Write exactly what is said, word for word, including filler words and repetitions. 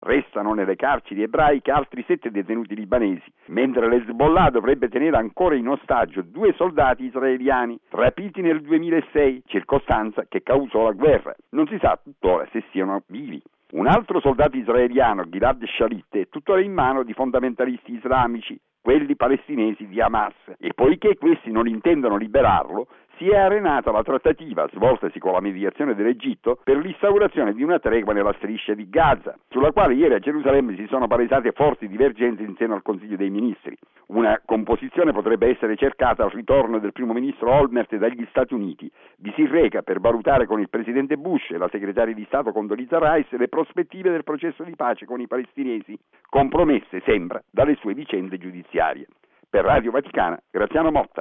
Restano nelle carceri ebraiche altri sette detenuti libanesi, mentre l'Hezbollah dovrebbe tenere ancora in ostaggio due soldati israeliani rapiti nel duemilasei, circostanza che causò la guerra. Non si sa tuttora se siano vivi. Un altro soldato israeliano, Gilad Shalit, è tuttora in mano di fondamentalisti islamici, quelli palestinesi di Hamas, e poiché questi non intendono liberarlo, si è arenata la trattativa, svoltasi con la mediazione dell'Egitto, per l'instaurazione di una tregua nella striscia di Gaza, sulla quale ieri a Gerusalemme si sono palesate forti divergenze in seno al Consiglio dei Ministri. Una composizione potrebbe essere cercata al ritorno del primo ministro Olmert dagli Stati Uniti. Vi si reca per valutare con il presidente Bush e la segretaria di Stato Condoleezza Rice le prospettive del processo di pace con i palestinesi, compromesse, sembra, dalle sue vicende giudiziarie. Per Radio Vaticana, Graziano Motta.